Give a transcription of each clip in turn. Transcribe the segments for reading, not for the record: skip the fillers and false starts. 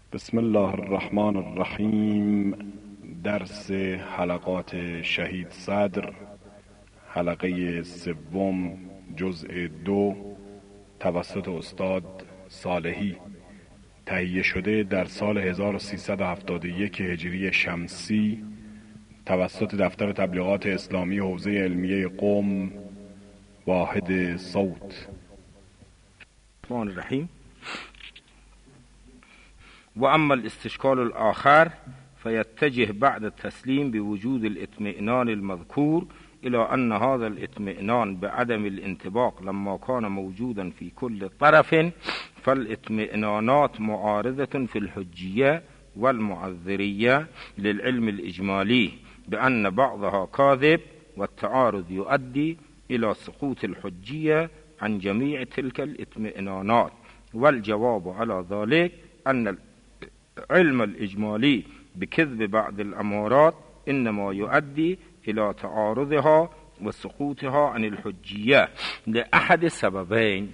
بسم الله الرحمن الرحیم. درس حلقات شهید صدر، حلقه سوم، جزء 2، توسط استاد صالحی، تهیه شده در سال 1371 هجری شمسی توسط دفتر تبلیغات اسلامی حوزه علمیه قم، واحد صوت. الرحمن الرحیم. و اما الاستشکال الآخر فيتجه بعد التسليم بوجود الاطمئنان المذكور إلى أن هذا الاطمئنان بعدم الانطباق لما كان موجودا في كل طرف، فالاطمئنانات معارضة في الحجية والمعذرية للعلم الإجمالي بأن بعضها كاذب، والتعارض يؤدي إلى سقوط الحجية عن جميع تلك الاطمئنانات. والجواب على ذلك أن العلم الإجمالي بكذب بعض الأمارات إنما يؤدي إلى تعارضها وسقوطها عن الحجية لأحد سببين.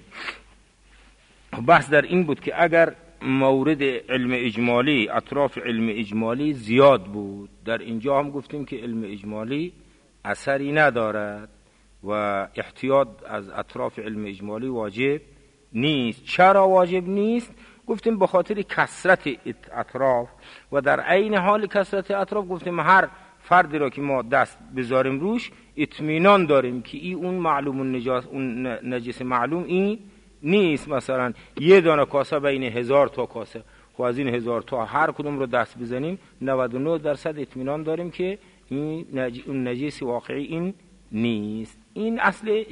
بحث در این بود که اگر مورد علم اجمالی، اطراف علم اجمالی زیاد بود، در اینجا هم گفتیم که علم اجمالی اثری ندارد و احتیاط از اطراف علم اجمالی واجب نیست. چرا واجب نیست؟ گفتیم به خاطر کثرت اطراف، و در عین حال کثرت اطراف گفتیم هر فردی را که ما دست بذاریم روش اطمینان داریم که این اون معلوم النجاس، اون نجس معلوم این نیست. مثلا یه دانه کاسه بین 1000 تا کاسه، خب از این 1000 تا هر کدوم رو دست بزنیم 99% اطمینان داریم که این نجس واقعی این نیست. این اصل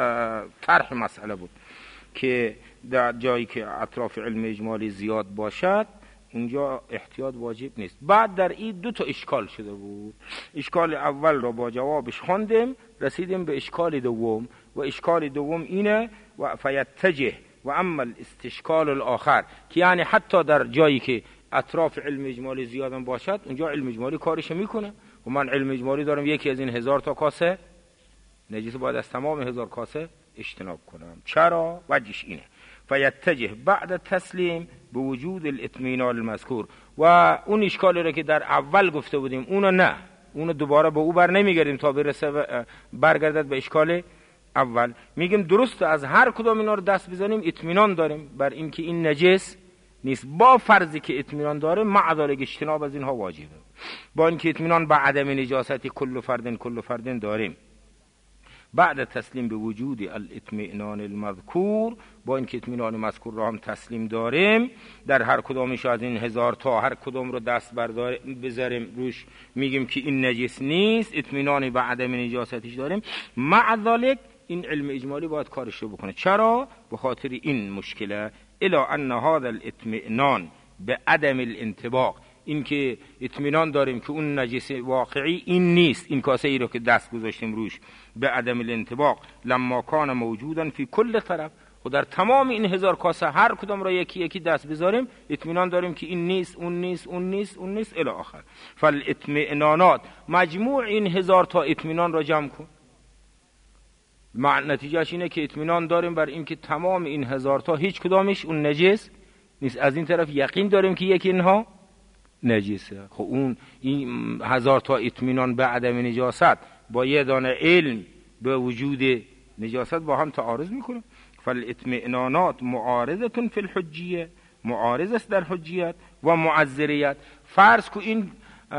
طرح مسئله بود که در جایی که اطراف علم اجمالی زیاد باشد اونجا احتیاط واجب نیست. بعد در این 2 تا اشکال شده بود. اشکال اول را با جوابش خواندیم، رسیدیم به اشکال دوم، و اشکال دوم اینه و فیتجه و اما الاستشکال الاخر، که یعنی حتی در جایی که اطراف علم اجمالی زیاد باشد اونجا علم اجمالی کارش میکنه. و من علم اجمالی دارم یکی از این 1000 تا کاسه نجس، باید از تمام 1000 کاسه اجتناب کنم. چرا؟ وجهش اینه فیتجه بعد تسلیم به وجود الاطمینان المذکور. و اون اشکالی رو که در اول گفته بودیم اونو نه، اونو دوباره به او بر نمیگردیم تا برگردد به اشکال اول. میگیم درست از هر کدام اینا رو دست بزنیم اطمینان داریم بر اینکه این نجس نیست، با فرضی که اطمینان داره مع ذلک اجتناب از اینها واجبه، با اینکه اطمینان به عدم نجاست کل فردن داریم. بعد تسلیم به وجود الاطمئنان المذکور، با اینکه اطمینان مذکور را هم تسلیم داریم، در هر کدامش از این 1000 تا هر کدام رو دست بذاریم روش میگیم که این نجس نیست، اطمینانی به عدم نجاستش داریم، مع ذلک این علم اجمالی باید کارش رو بکنه. چرا؟ به خاطر این مشکله الی ان هذا الاطمئنان به عدم الانطباق، این که اطمینان داریم که اون نجس واقعی این نیست، این کاسه ای رو که دست گذاشتیم روش، به عدم الانطباق لما کان موجودا فی کل طرف، و در تمام این 1000 کاسه هر کدام را یکی یکی دست بذاریم اطمینان داریم که این نیست، اون نیست، اون نیست، اون نیست الی آخر. فالاطمئنانات، مجموع این 1000 تا اطمینان را جمع کن، نتیجهش اینه که اطمینان داریم بر این که تمام این 1000 تا هیچ کدامش اون نجس نیست. از این طرف یقین داریم که یکی اینها نجسه. خب اون این 1000 تا اطمینان به عدم نجاست با یه دانه علم به وجود نجاست با هم تعارض میکنه. فالاطمئنانات معارضه فی الحجیه، معارض است در حجیت و معذریت. فرض کو این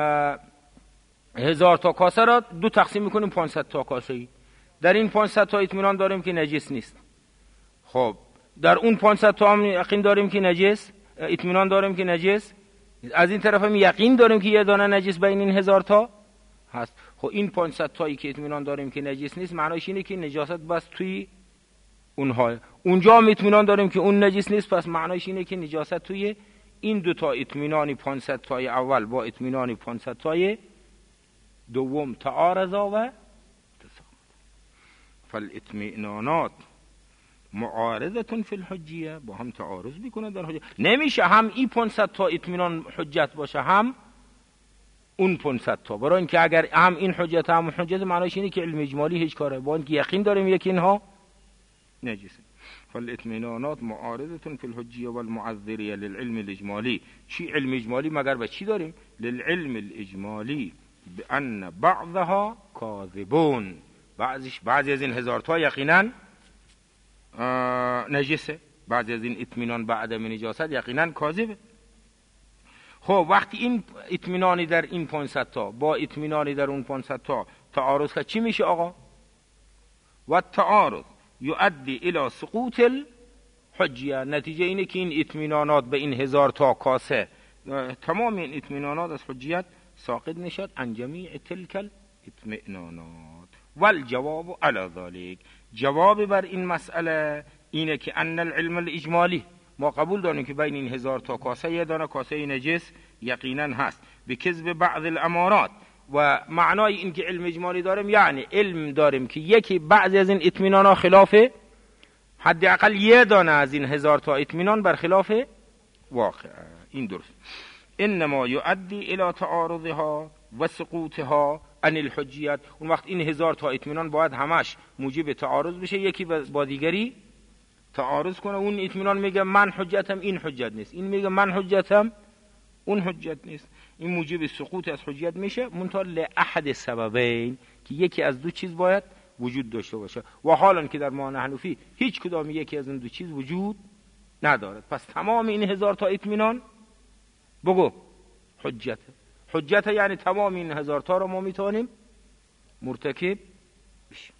1000 تا کاسه را 2 تقسیم میکنیم 500 تا کاسه ای، در این 500 تا اطمینان داریم که نجس نیست، خب در اون 500 تا هم یقین داریم که نجس، اطمینان داریم که نجس، از این طرف هم یقین داریم که یه دانه نجس بین این 1000 تا هست. خب این 500 تایی که اطمینان داریم که نجس نیست معنیش اینه که نجاست بس توی اونها، اونجا هم اطمینان داریم که اون نجس نیست، پس معنیش اینه که نجاست توی این 2 تا اطمینانی 500 تای اول با اطمینانی 500 تای دوم تعارضا و تساقط. فالاطمئنانات معارضه فی الحجیه، با هم تعارض میکنه در حجیت. نمیشه هم این 500 تا اطمینان حجت باشه هم اون 500 تا، برای اینکه اگر هم این حجت هم حجت معنیش اینه که علم اجمالی هیچ کاره، با اینکه یقین داریم یکی اینها نجسه. فالاطمینانات معارضة فی الحجیه والمعذریه للعلم الاجمالی. چی علم اجمالی مگر به چی داریم؟ للعلم الاجمالی بان بعضها کاذبون، بعضی از این هزارتا یقینا نجسه، بعضی از این اطمینان بعد من نجاست یقینا کاذبه. خب وقتی این اطمینانی در این 500 تا با اطمینانی در اون 500 تا تعارض کرد چی میشه آقا؟ و التعارض یؤدی الی سقوط الحجیه. نتیجه اینه که این اطمینانات به این 1000 تا کاسه، تمام این اطمینانات از حجیت ساقط نشد عن جمیع تلک الاطمینانات. والجواب علی ذلك، جواب بر این مسئله اینه که ان العلم الاجمالی، ما قبول داریم که بین این 1000 تا کاسه یه دانه کاسه نجس یقینا هست به کذب بعض الامارات. و معنای این که علم اجمالی داریم یعنی علم داریم که یکی بعضی از این اطمینانات خلاف، حداقل یه دانه از این 1000 تا اطمینان بر خلاف واقع. این درست. انما یؤدی الی تعارضها و سقوطها عن الحجیت. اون وقت این 1000 تا اطمینان باید همش موجب تعارض بشه، یکی با دیگری تعارض کنه. اون اطمینان میگه من حجتم، این حجت نیست، این میگه من حجتم، اون حجت نیست. این موجب سقوط از حجیت میشه، منتها لاحد سببین، که یکی از دو چیز باید وجود داشته باشه. و حالا که در ما حنفی هیچ کدام یکی از این دو چیز وجود ندارد، پس تمام این 1000 تا اطمینان بگو حجت یعنی تمام این 1000 تا رو ما میتونیم مرتکب بشیم.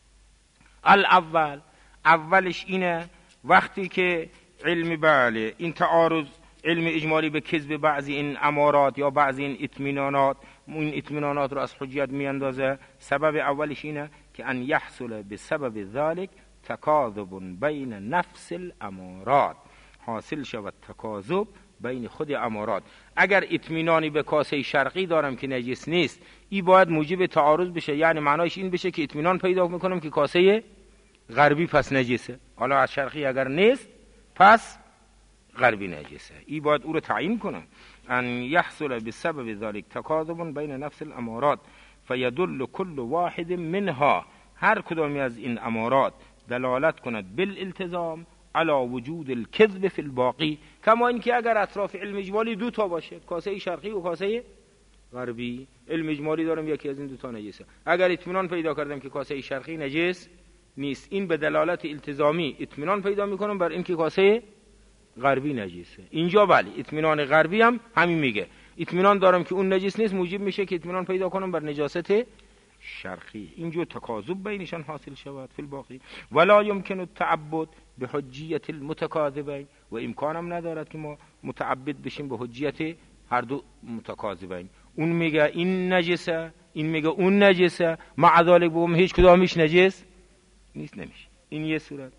اولش اینه وقتی که علم بله این تعارض علم اجمالی به کذب بعضی این امارات یا بعضی این اطمینانات، این اطمینانات رو از حجیت میاندازه. سبب اولش اینه که ان یحصل بسبب ذلك تکاذب بین نفس الامارات، حاصل شود تکاذب بین خود امارات. اگر اطمینانی به کاسه شرقی دارم که نجس نیست، این باید موجب تعارض بشه، یعنی معنایش این بشه که اطمینان پیدا میکنم که کاسه غربی پس نجسه، حالا از شرقی اگر نیست پس غربی نجسه. این باید او رو تعیین کنم. ان یحصل بسبب ذلك تکاذب بین نفس الامارات فیدل کل واحد منها، هر کدامی از این امارات دلالت کند بالالتزام علی وجود الكذب فی الباقی. کما اینکه اگر اطراف علم اجمالی دو تا باشه، کاسه شرقی و کاسه غربی، علم اجمالی دارم یکی از این دو تا نجسه، اگر اطمینان پیدا کردم که کاسه شرقی نجس نیست، این به دلالت التزامی اطمینان پیدا میکنم بر اینکه کاسه غربی نجسه. اینجا بله اطمینان غربی هم همین میگه، اطمینان دارم که اون نجس نیست، موجب میشه که اطمینان پیدا کنم بر نجاست شرقی. اینجا تکاذب بینشان حاصل شود فی الباقی. ولا یمکن التعبد به حجیت المتکاذبین، و امکانم ندارد که ما متعبد بشیم به حجیت هر دو متکاذبین. اون میگه این نجسه، این میگه اون نجسه، مع ذلک بگم هیچ کدامش نجس نیست، نمیشه. این یه صورت.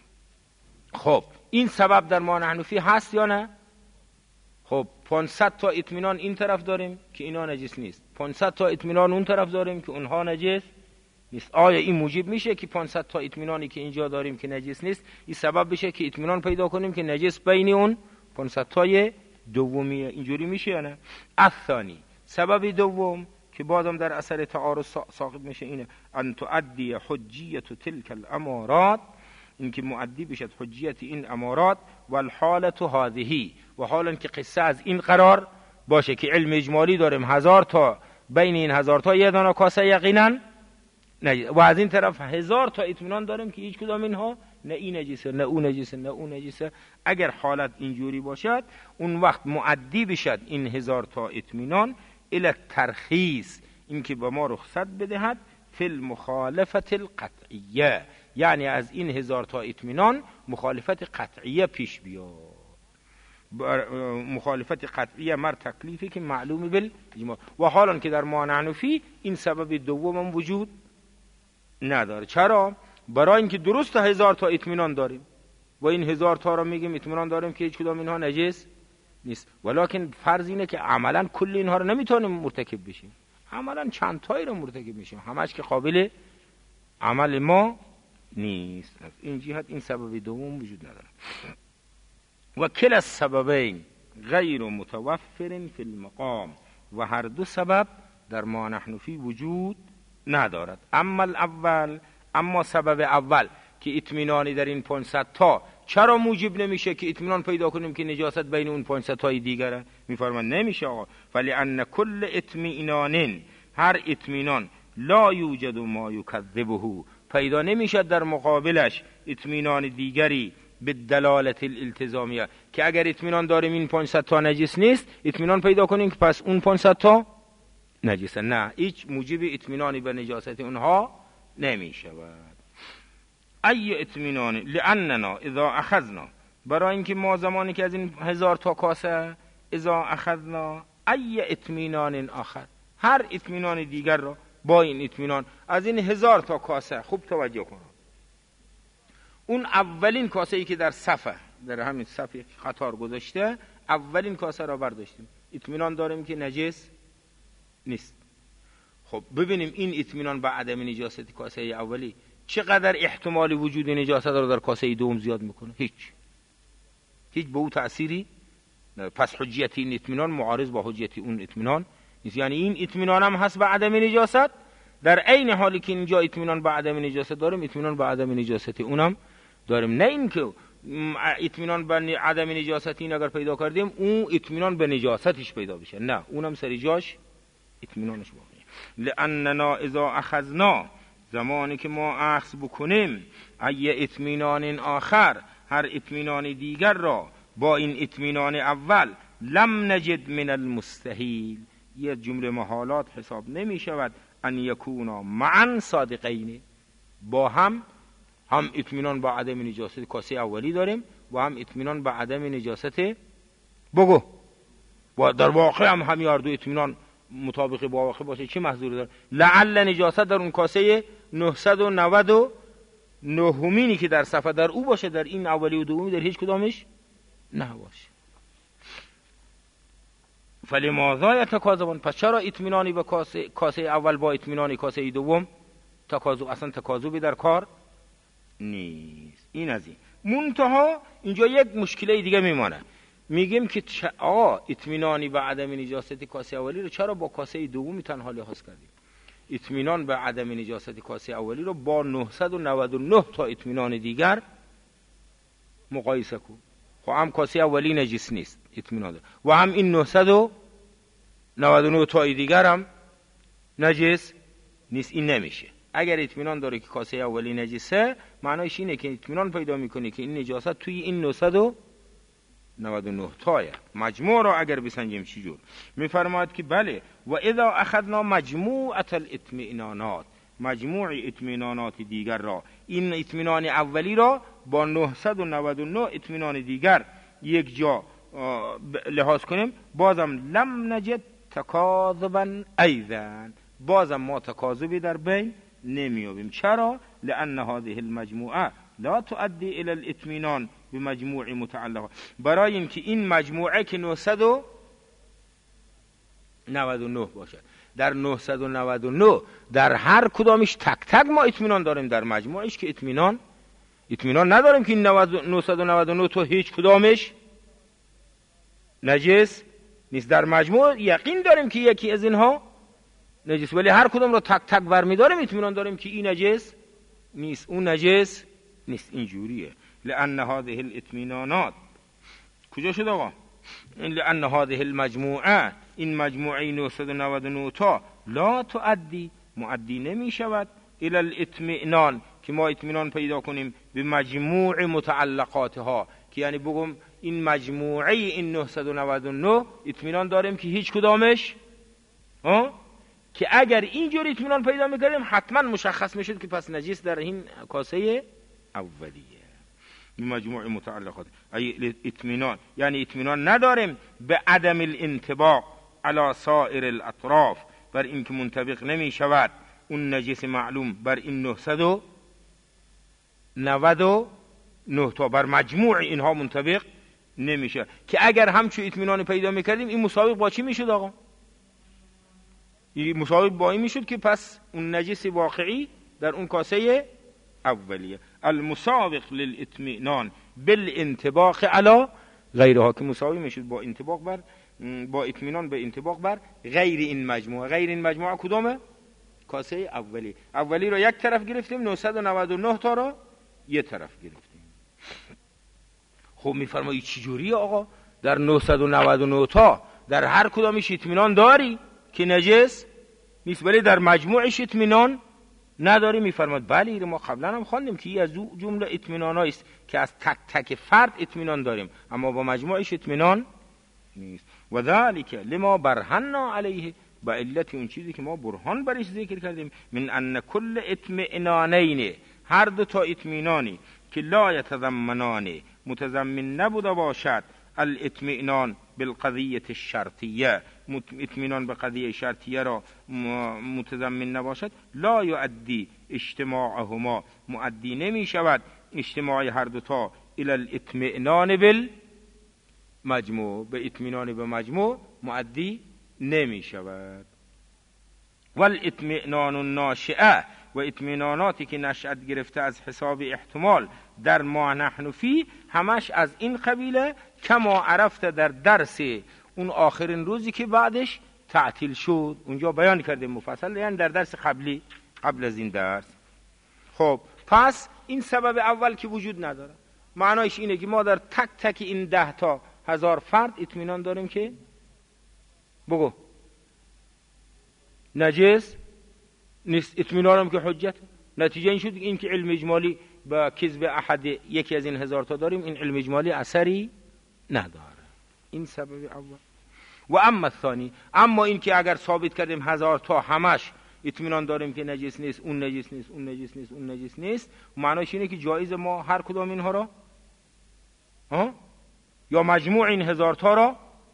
خب این سبب در ما حنفی هست یا نه؟ خب 500 تا اطمینان این طرف داریم که اینا نجس نیست، 500 تا اطمینان اون طرف داریم که اونها نجس نیست. آیا این موجب میشه که 500 تا اطمینانی که اینجا داریم که نجس نیست، این سبب بشه که اطمینان پیدا کنیم که نجس بین اون 500 تای دومیه؟ اینجوری میشه یا نه؟ الثانی، سبب دوم که بازم در اثر تعارض ساقط میشه اینه ان تؤدی حجیت تلک الامارات، اینکه مؤدی بشد حجیت این امارات، والحالت هذه، و حالا که قصه از این قرار باشه که علم اجمالی داریم 1000 تا، بین این 1000 تا یه دانه کاسه یقینا نجس، و از این طرف 1000 تا اطمینان داریم که هیچ کدام اینها نه این نجسه نه اون نجسه نه اون نجسه. اگر حالت اینجوری باشد اون وقت مؤدی بشد این 1000 تا اطمینان الی ترخیص، اینکه به ما رخصت بدهد فی المخالفت القطعیه، یعنی از این 1000 تا اطمینان مخالفت قطعیه پیش بیاد. مخالفت قطعیه مر تکلیفی که معلوم بالاجماع. و حالا که در ما حنفی این سبب دوم وجود نداره. چرا؟ برای اینکه درست 1000 تا اطمینان داریم و این 1000 تا را میگیم اطمینان داریم که هیچ کدام اینها نجس نیست، ولکن فرض اینه که عملا کل اینها رو نمیتونیم مرتکب بشیم، عملا چند تایی رو مرتکب میشیم، همش که قابل عمل ما نیست. از این جهت این سبب دوم وجود نداره. و کل السببین غیر متوفر فی المقام، و هر دو سبب در ما حنفی وجود ندارد. اما الاول، اما سبب اول که اطمینانی در این 500 تا چرا موجب نمیشه که اطمینان پیدا کنیم که نجاست بین اون 500 تای دیگره؟ میفرمان نمیشه آقا. ولی ان کل اطمینان، هر اطمینان لا یوجد ما یکذبه، پیدا نمیشه در مقابلش اطمینان دیگری به دلالت الالتزامیه که اگر اطمینان داریم این 500 تا نجس نیست، اطمینان پیدا کنیم که پس اون 500 تا نجسه. نه، هیچ موجب اطمینانی به نجاست اونها نمیشه. ای اطمینان لاننا اذا اخذنا، برای اینکه ما زمانی که از این 1000 تا کاسه اذا اخذنا ای اطمینان آخر، هر اطمینان دیگر را با این اطمینان از این 1000 تا کاسه، خوب توجه کنید، اون اولین کاسه ای که در صفه، در همین صفه قطار گذاشته، اولین کاسه را برداشتیم، اطمینان داریم که نجس نیست. خب ببینیم این اطمینان به عدم نجاست کاسه اولی چقدر احتمال وجود نجاست رو در کاسه دوم زیاد میکنه؟ هیچ به او تأثیری نه. پس حجیت این اطمینان معارض با حجیت اون اطمینان نیست. یعنی این اطمینان هم هست به عدم نجاست، در عین حالی که اینجا اطمینان به عدم نجاست داریم، اطمینان به عدم نجاست اونم داریم. نه اینکه اطمینان به عدم نجاست این اگر پیدا کردیم اون اطمینان به نجاستش پیدا بشه، نه، اونم سر جاش اطمینانش باقیه. لاننا اذا اخذنا، زمانی که ما اخذ بکنیم، ای اطمینان آخر، هر اطمینان دیگر را با این اطمینان اول، لم نجد من المستحیل، یه جمله محالات حساب نمی شود، ان یکونا معا صادقین، با هم اطمینان با عدم نجاست کاسه اولی داریم و هم اطمینان با عدم نجاست بگو، و در واقع هم هر دو اطمینان مطابق با واقع باشه، چه محذوری داره؟ لعل نجاست در اون کاسه 999 که در صفحه در او باشه، در این اولی و دومی در هیچ کدامش نباشه. فلماذا یتکاذبون، پس چرا اطمینانی به کاسه اول با اطمینان کاسه دوم اصلا تکاذبی در کار نیست؟ این از این. منتها اینجا یک مشکله دیگه میمانه، میگیم که اطمینانی به عدم نجاست کاسه اولی رو چرا با کاسه دومی تنها لحاظ کردیم؟ اطمینان به عدم نجاست کاسه اولی رو با 999 تا اطمینان دیگر مقایسه کن. خب هم کاسه اولی نجس نیست، اطمینان داره، و هم این 999 تا دیگر هم نجس نیست. این نمیشه. اگر اطمینان داره که کاسه اولی نجسه، معنایش اینه که اطمینان پیدا میکنه که این نجاست توی این 999 تایه. مجموع را اگر بسنجیم چی جور؟ میفرماید که بله، و اذا اخذنا مجموعة الاطمینانات، مجموع اطمینانات دیگر را، این اطمینان اولی را با 999 اطمینان دیگر یک جا لحاظ کنیم، بازم لم نجد تکاذبا ایضا، بازم ما تکاذبی در بین نمیابیم. چرا؟ لان هذه المجموعه لا تؤدي الى الاطمینان بمجموع متعلقه، برای اینکه این مجموعه که 999 باشد، در 999 در هر کدامش تک تک ما اطمینان داریم، در مجموعش که اطمینان نداریم که این 999 تو هیچ کدامش نجس نیست. در مجموع یقین داریم که یکی از اینها نجس، ولی هر کدام رو تک تک برمی‌داریم، اطمینان داریم که این نجس نیست، اون نجس نیست. اینجوریه. لأن هذه الاطمینانات، کجا شد آقا؟ لأن هذه المجموعه، این مجموعه 999 تا لا تؤدی، مؤدی نمی شود، الى الاطمینان، که ما اطمینان پیدا کنیم به مجموع متعلقاتها، که یعنی بگم این مجموعه این 999 اطمینان داریم که هیچ کدامش که اگر اینجوری اطمینان پیدا میکردیم حتما مشخص میشد که پس نجس در این کاسه اولیه. مجموع متعلقات ای اطمینان، یعنی اطمینان نداریم به عدم الانطباق علی سائر الاطراف، بر این که منطبق نمی شود اون نجس معلوم بر این 999 تا، بر مجموع اینها منطبق نمیشه، که اگر همچون اطمینان پیدا میکردیم این مساوی با چی میشد آقا؟ این مساوی با این میشد که پس اون نجس واقعی در اون کاسه اولیه، المسابق للاطمینان بالانطباق علی غیرها، که مساوی میشد با انطباق بر، با اطمینان به انطباق بر غیر این مجموعه. غیر این مجموعه کدومه؟ کاسه اولی. اولی رو یک طرف گرفتیم، 999 تا رو یه طرف گرفتیم. خب میفرمایی چجوری آقا در 999 تا در هر کدامش اطمینان داری که نجس نیست ولی در مجموعش اطمینان نداری؟ میفرماد بله، ما قبلا هم خواندیم که این از جمله اطمینانایی است که از تک تک فرد اطمینان داریم اما با مجموعش اطمینان نیست. و ذالک لما برهنا علیه، با علت اون چیزی که ما برهان برش ذکر کردیم، من ان کل اطمئنانین، هر دو تا اطمینانی که لا یتضمنان، متضمن نبوده باشد الاطمئنان بالقضیه الشرطیه، اطمینان به قضیه شرطیه را متضمن نباشد، لا یؤدی اجتماعهما، مؤدی نمی شود اجتماع هر دو تا الى الاطمئنان بالمجموع، به اطمینان به مجموع مؤدی نمی شود. والاطمئنان الناشئه، و اطمیناناتی که نشأت گرفته از حساب احتمال در ما نحن فی، همش از این قبیله کما عرفت در درس اون آخرین روزی که بعدش تعطیل شد، اونجا بیان کردیم مفصل، یعنی در درس قبل از این درس. خب پس این سبب اول که وجود نداره، معنایش اینه که ما در تک تک این 10 تا 1000 فرد اطمینان داریم که بگو نجس نیست، اطمینانم که حجت. نتیجه این شد این که علم اجمالی با کذب احد یکی از این 1000 تا داریم، این علم اجمالی اثری نداره. این سبب اول. و اما الثانی، اما این که اگر ثابت کردیم 1000 تا همش اطمینان داریم که نجس نیست، اون نجس نیست، اون نجس نیست، اون نجس نیست، معنیش اینه که جایز ما هر کدام اینها را یا مجموع این 1000 تا را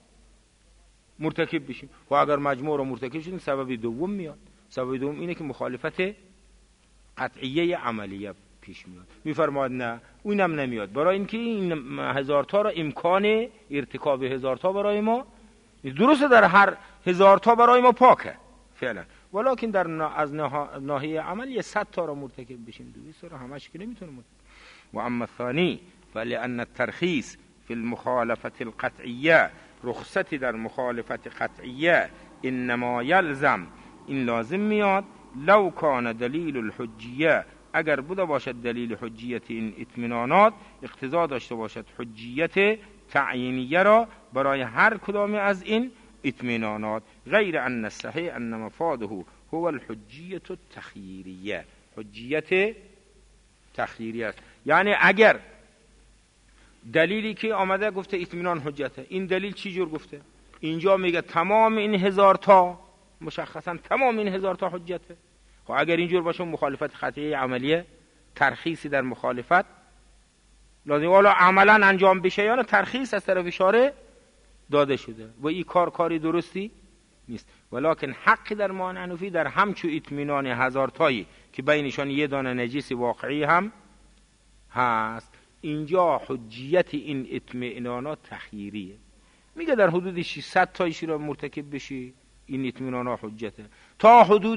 مرتکب بشیم. و اگر مجموع را مرتکب شدیم سبب دوم میاد. سبب دوم اینه که مخالفت قطعیه عملیه پیش میاد. میفرماد نه اونم نمیاد، برای اینکه این 1000 تا را امکان ارتکاب 1000 تا برای ما درسته، در هر 1000 تا برای ما پاکه فعلا، ولکن در از ناحیه عمل 100 تا را مرتکب بشیم، 200 را همش که نمیتونیم. و اما الثانی فلان الترخیص فی المخالفه القطعیه، رخصتی در مخالفت قطعیه انما یلزم، این لازم میاد، لو کان دلیل الحجیه، اگر بوده باشد دلیل حجیت این اطمینانات اقتضا داشته باشد حجیت تعیینیه را برای هر کدام از این اطمینانات، غیر ان الصحیح ان مفاده هو الحجیه التخییریه، حجیت تخییری است. یعنی اگر دلیلی که آمده گفته اطمینان حجته، این دلیل چی جور گفته؟ اینجا میگه تمام این 1000 تا، مشخصا تمام این 1000 تا حجته. خب اگر اینجور باشه مخالفت قطعی عملیه، ترخیصی در مخالفت لازم والا عملا انجام بشه یا نه، ترخیص از طرف شارع داده شده و این کاری درستی نیست. ولکن حقی در ما نحنفی در همچو اطمینان 1000 تایی که بینشان یه دانه نجس واقعی هم هست، اینجا حجیت این اطمینانات تخییریه. میگه در حدود 600 تایشی را مرتکب بشی این اطمینانات حجته، تا حدود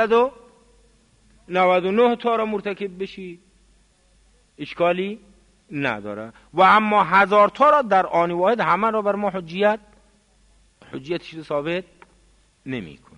999 تا را مرتکب بشی اشکالی نداره. و اما 1000 تا را در آن واحد همه را بر ما حجیتش رو ثابت نمی کنه.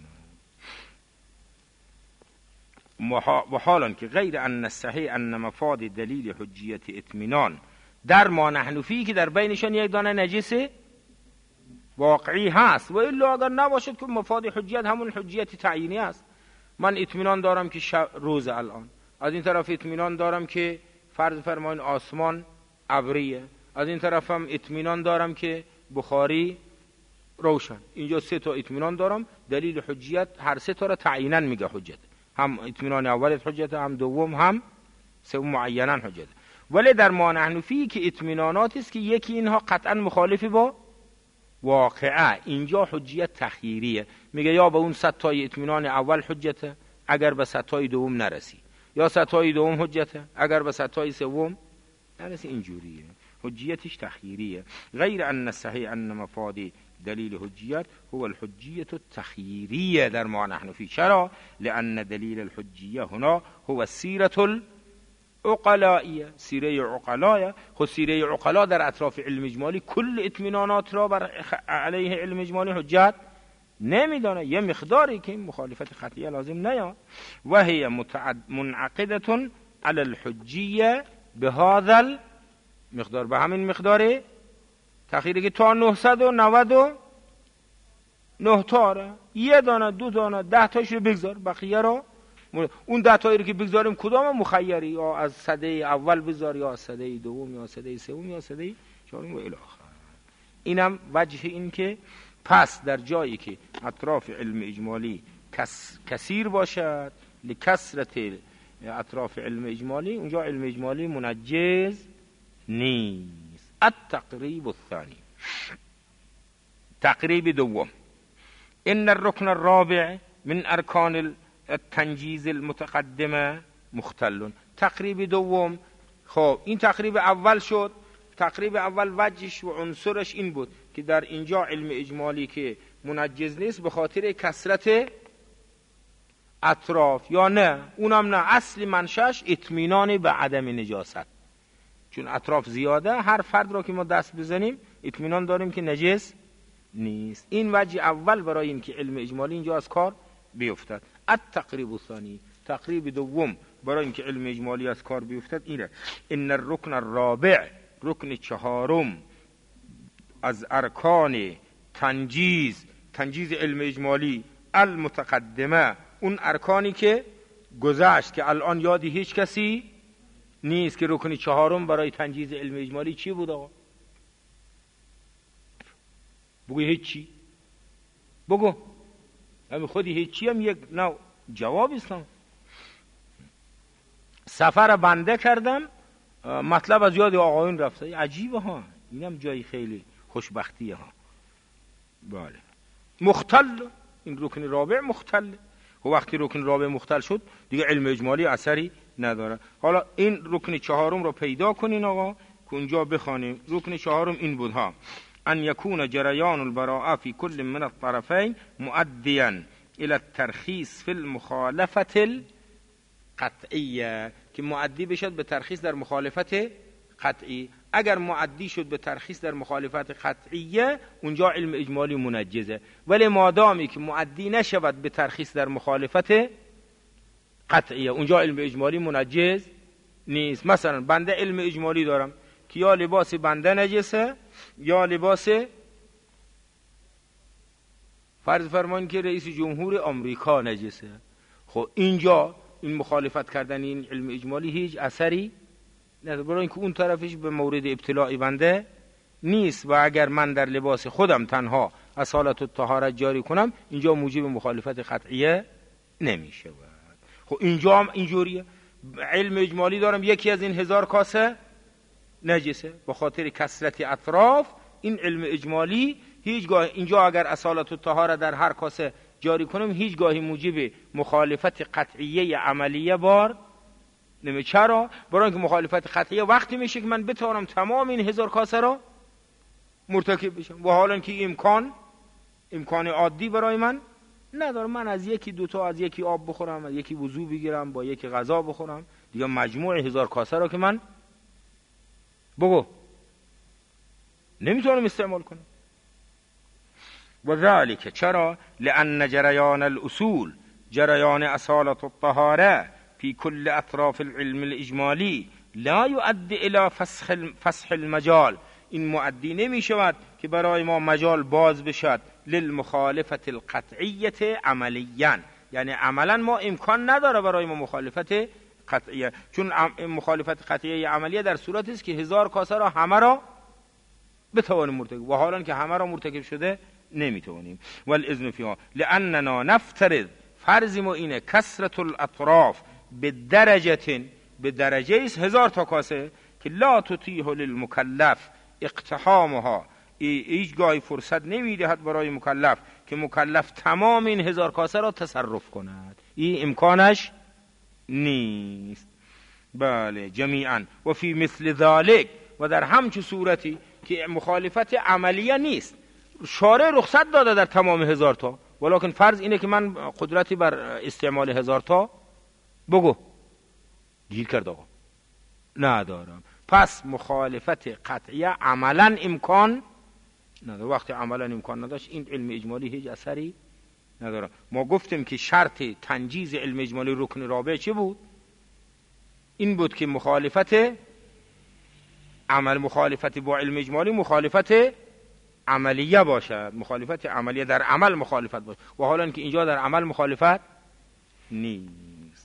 و حالا که غیر ان الصحیح ان مفاد دلیل حجیت اطمینان در ما نحنفی که در بینشان یک دانه نجس واقعی هست، و الا اگر نباشد که مفاد حجیت همون حجیت تعیینی است. من اطمینان دارم که روز الان، از این طرف اطمینان دارم که فرض فرمایین آسمان ابریه، از این طرف هم اطمینان دارم که بخاری روشن. اینجا 3 تا اطمینان دارم، دلیل حجیت هر 3 تا را تعیینا میگه حجت، هم اطمینان اولت حجت، هم دوم، هم سوم معینا حجت. ولی در ما نحنفی که اطمیناناتی است که یکی اینها قطعا مخالفی با واقعه، اینجا حجیت تخییریه، میگه یا به اون 100 تای اطمینان اول حجته اگر به 100 تای دوم نرسی، یا 100 تای دوم حجته اگر به 100 تای سوم نرسی. اینجوریه، حجیتش تخییریه. غیر ان الصحیح ان مفاد دلیل حجیت هو الحجیه التخییریه در ما نحنفی. چرا؟ لان دلیل الحجیه هنا هو السیره العقلائیه، سیره عقلایه. خود سیره عقلا در اطراف علم اجمالی کل اطمینانات را بر علیه علم اجمالی حجت نمیدانه، یه مقداری که مخالفت قطعیه لازم نیاد. و هی منعقده علی الحجیه به هذا مقدار، به همین مقداره تخیری که تا 999 تاره، یه دانه، دو دانه، 10 تاش رو بگذار، بقیه رو اون 10 تایی رو که بگذاریم کدام مخیری، یا از سده اول بذار، یا از سده دوم، یا سده سوم، یا سده چهارم و الی آخر. اینم وجه این که پس در جایی که اطراف علم اجمالی کثیر باشد، لکثرت اطراف علم اجمالی، اونجا علم اجمالی منجز نیست. التقریب الثانی، تقریب دوم، ان الركن الرابع من ارکان التنجیز المتقدمه مختل. تقریب دوم، خب این تقریب اول شد. تقریب اول وجهش و عنصرش این بود که در اینجا علم اجمالی که منجز نیست به خاطر کثرت اطراف، یا نه اونم نه، اصل منشأش اطمینان به عدم نجاست، چون اطراف زیاده، هر فرد را که ما دست بزنیم اطمینان داریم که نجس نیست. این وجه اول برای این که علم اجمالی اینجا از کار بیفتد. التقریب الثانی، تقریب دوم برای این که علم اجمالی از کار بیفتد اینه، ان الرکن الرابع، رکن چهارم از ارکان تنجیز علم اجمالی المتقدمه، اون ارکانی که گذشت که الان یادی هیچ کسی نیست که رکن چهارم برای تنجیز علم اجمالی چی بود آقا؟ بگو هیچی، بگو همین خودی هیچی هم یک نوع جواب استم. سفر بنده کردم، مطلب از یاد آقایون رفته، عجیبه ها، اینم جایی خیلی خوشبختیه ها. بله مختل، این رکن رابع مختل، و وقتی رکن رابع مختل شد دیگه علم اجمالی اثری نداره. حالا این رکن چهارم رو پیدا کنین آقا که اونجا بخوانیم. رکن چهارم این بود ها، ان یکون جریان البراءه فی کل من الطرفین مؤدیا الى الترخیص فی المخالفه القطعیه، که مؤدی بشد به ترخیص در مخالفت قطعی. اگر مؤدی شد به ترخیص در مخالفت قطعیه اونجا علم اجمالی منجزه، ولی مادامی که مؤدی نشود به ترخیص در مخالفت قطعیه اونجا علم اجمالی منجز نیست. مثلا بنده علم اجمالی دارم که یا لباس بنده نجسه یا لباس فرض فرمان که رئیس جمهور آمریکا نجسه. خب اینجا این مخالفت کردن این علم اجمالی هیچ اثری نداره، برای اینکه اون طرفش به مورد ابتلاع بنده نیست، و اگر من در لباس خودم تنها اصالت الطهارت جاری کنم اینجا موجب مخالفت قطعیه نمیشه. خب اینجا هم اینجوریه، علم اجمالی دارم یکی از این 1000 کاسه نجسه، به خاطر کثرت اطراف این علم اجمالی هیچگاه اینجا اگر اصالت الطهارت در هر کاسه جاری کنم هیچگاهی موجب مخالفت قطعیه عملیه بار نمیشه. چرا؟ برای اینکه مخالفت قطعیه وقتی میشه که من بتوانم تمام این 1000 کاسه را مرتکب بشم، و حالا که امکان عادی برای من ندارم. من از یکی دوتا از یکی آب بخورم، از یکی وضو بگیرم، با یکی غذا بخورم، دیگه مجموع 1000 کاسه را که من بگو نمیتونم استعمال کنم. و ذلك چرا؟ لأن جریان الاصول، جریان اصالت الطهاره في كل اطراف العلم الاجمالی لا يؤدي الى فسح المجال، این مؤدی نمی شود که برای ما مجال باز بشد للمخالفت القطعیت عملیاً، یعنی عملا ما امکان نداره برای ما مخالفت قطعیه، چون مخالفت قطعیه عملیه در صورتی است که 1000 کاسه را همه را بتوانیم مرتکب، و حالا که همه را مرتکب شده نمیتوانیم. والاذن فیها لاننا نفترض، فرض ما اینه، کثرت الاطراف به درجه است 1000 تا کاسه که لا تتیح للمکلف اقتحامها، هیچگاهی فرصت نمیدهد برای مکلف که مکلف تمام این 1000 کاسه را تصرف کند، این امکانش نیست. بله جمیعا. و فی مثل ذالک، و در همچه صورتی که مخالفت عملیه نیست، شارع رخصت داده در تمام 1000 تا، ولکن فرض اینه که من قدرتی بر استعمال 1000 تا بگو گیر کرد آقا ندارم، پس مخالفت قطعیه عملا امکان نداره. وقتی عملا امکان نداشت این علم اجمالی هیچ اثری نداره. ما گفتیم که شرط تنجیز علم اجمالی رکن رابع چه بود؟ این بود که مخالفت عمل مخالفت با علم اجمالی مخالفت عملیه باشد، مخالفت عملیه در عمل مخالفت باشد، و حالا که اینجا در عمل مخالفت نیست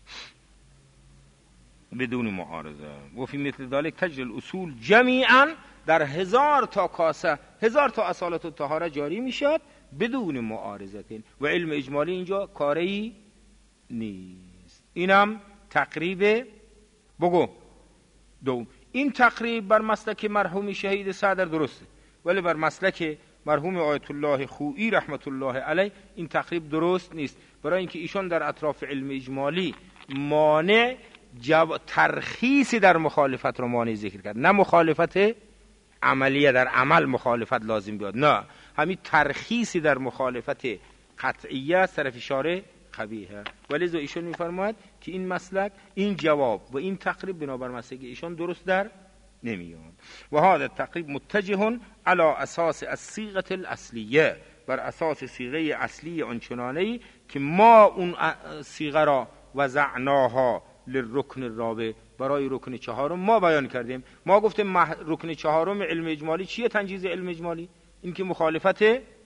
بدون معارضه. و فی مثل ذلك تجری الاصول جمیعا، در 1000 تا کاسه 1000 تا اصالت الطهاره جاری میشد بدون معارضه، و علم اجمالی اینجا کاری نیست. اینم تقریب بگو دوم. این تقریب بر مسلک مرحوم شهید صدر درسته، ولی بر مسلک مرحوم آیت الله خویی رحمت الله علیه این تقریب درست نیست، برای اینکه ایشان در اطراف علم اجمالی مانع ترخیصی در مخالفت رو مانع ذکر کرد، نه مخالفت عملیه در عمل مخالفت لازم بیاد، نه همین ترخیصی در مخالفت قطعیه از طرف شارع قبیحه. ولی ایشون میفرماید که این مسلک، این جواب و این تقریب بنابر مسلک ایشان درست در نمیاد. و هذا تقریب متجه على اساس الصيغه الاصلیه، بر اساس صیغه اصلی آنچنانه‌ای که ما اون صیغه را وضعناها للرکن الرابع، برای رکن چهارم ما بیان کردیم. ما گفتیم رکن چهارم علم اجمالی چیه؟ تنجیز علم اجمالی این که مخالفت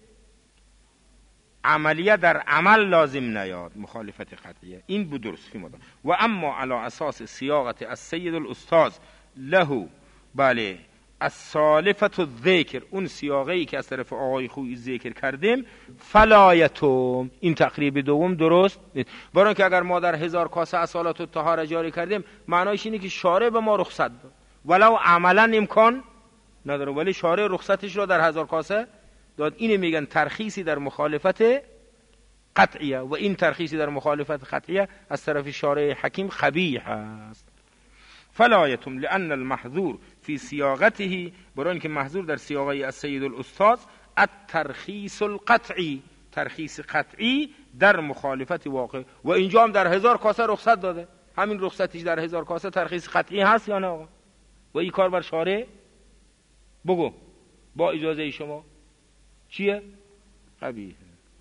عملیه در عمل لازم نیاد، مخالفت قطعیه، این بود درست فی مدام. و اما علی اساس سیاقت السید الاستاذ له، بله السالفت الذکر، اون سیاقی که از طرف آقای خویی ذکر کردیم، فلایتم، این تقریب دوم درست نیست. برای اینکه اگر ما در 1000 کاسه اصالت الطهاره جاری کردیم معنایش اینه که شارع به ما رخصت داد، ولو عملا امکان نداره، ولی شارع رخصتش را در 1000 کاسه داد. اینه میگن ترخیصی در مخالفت قطعیه، و این ترخیصی در مخالفت قطعیه از طرف شارع حکیم قبیح است. فلایتم لان المحظور فی سیاقته، برای اینکه محظور در سیاقه السید الاستاذ الترخیص القطعی، ترخیص قطعی در مخالفت واقع، و اینجا هم در 1000 کاسه رخصت داده، همین رخصتیش در 1000 کاسه ترخیص قطعی هست یا نه آقا؟ و این کار بر شارع بگو با اجازه شما چیه؟ قبیح.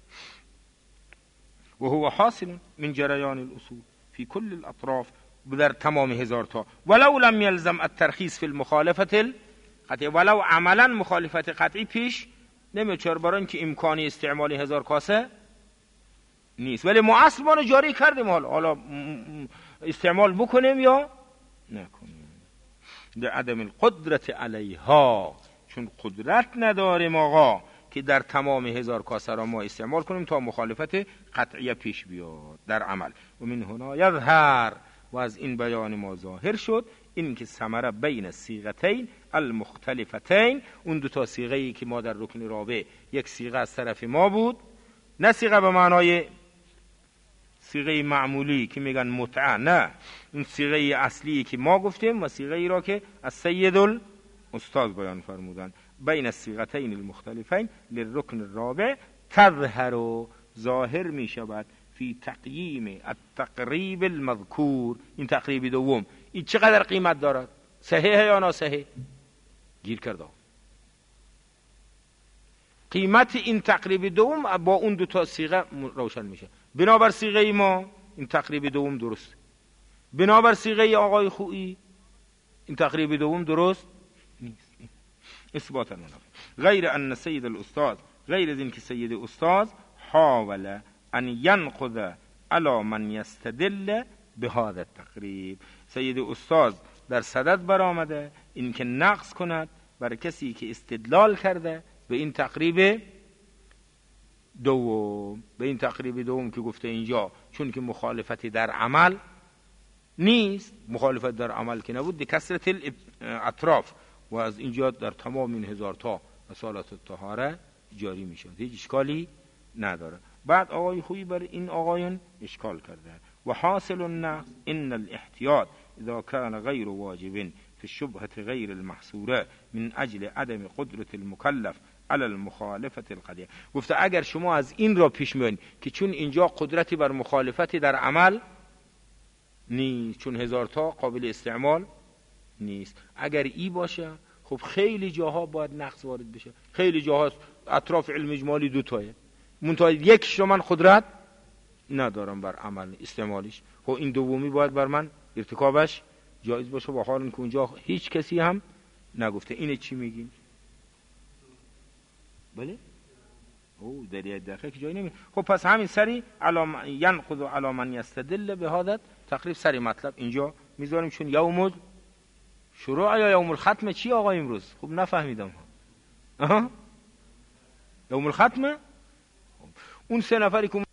و هو حاصل من جریان الاصول فی کل الاطراف، در تمام 1000 تا، ولو لم يلزم الترخیص فی المخالفت القطعی، ولو عملا مخالفت قطعی پیش نمیاد، چرا؟ برای اینکه امکانی استعمال 1000 کاسه نیست، ولی ما اصل ما رو جاری کردیم، حالا استعمال بکنیم یا نکنیم. لعدم القدرت علیها، چون قدرت نداریم آقا که در تمام 1000 کاسه را ما استعمال کنیم تا مخالفت قطعیه پیش بیاد در عمل. و من هنا یظهر، و از این بیان ما ظاهر شد این که ثمره بین الصیغتین المختلفتین، اون دو تا صیغه‌ای که ما در رکن رابع، یک صیغه از طرف ما بود، نه صیغه به معنای صیغه معمولی که میگن متعه، نه، اون صیغه اصلی که ما گفتیم و صیغه ای را که از سید الاستاذ بیان فرمودن، بین الصیغتین المختلفین للرکن الرابع تظهر، ظاهر می شود فی تقییم التقریب المذکور، این تقریب دوم این چقدر قیمت دارد؟ صحیح یا ناصحیح؟ گیر کرده. قیمت این تقریب دوم با اون دو تا صیغه روشن میشه. بنابر صیغه ما این تقریب دوم درست، بنابر صیغه آقای خویی این تقریب دوم درست نیست. اثبات المنافع. غیر ان سید الاستاذ، غیر از این که سید استاذ حاول ان ينقض على من يستدل بهذا التقریب، سید استاذ در صدد برآمده این که نقض کند بر کسی که استدلال کرده به این تقریب دوم، به این تقریب دوم که گفته اینجا چون که مخالفتی در عمل نیست، مخالفت در عمل که نبود بکثرت الاطراف، و از اینجا در تمام این 1000 تا اصالت الطهاره جاری میشه، هیچ اشکالی نداره. بعد آقای خویی بر این آقایون اشکال کرده. و حاصل النقض ان الاحتیاط اذا كان غیر واجب في الشبهه غیر المحصوره من اجل عدم قدرت المكلف على المخالفه القضیه. گفته اگر شما از این را پیش میبرید که چون اینجا قدرتی بر مخالفتی در عمل نیست، چون 1000 تا قابل استعمال نیست، اگر ای باشه خب خیلی جاها باید نقض وارد بشه، خیلی جاها اطراف علم اجمالی دو تایه، منتها یکش رو من قدرت ندارم بر عمل استعمالیش، خب این دومی باید بر من ارتکابش جایز باشه، با حال اینکه اونجا هیچ کسی هم نگفته. اینه چی میگین؟ بله؟ او در یه دقیقه که جایی نمی. خب پس همین سری ینقض علی من یستدل به هذا تقریب سری مطلب اینجا میذاریم، چون یوم شروع یا یوم الختم چی آقا امروز؟ خب نفهمیدم. یوم الختم اون 3 نفری که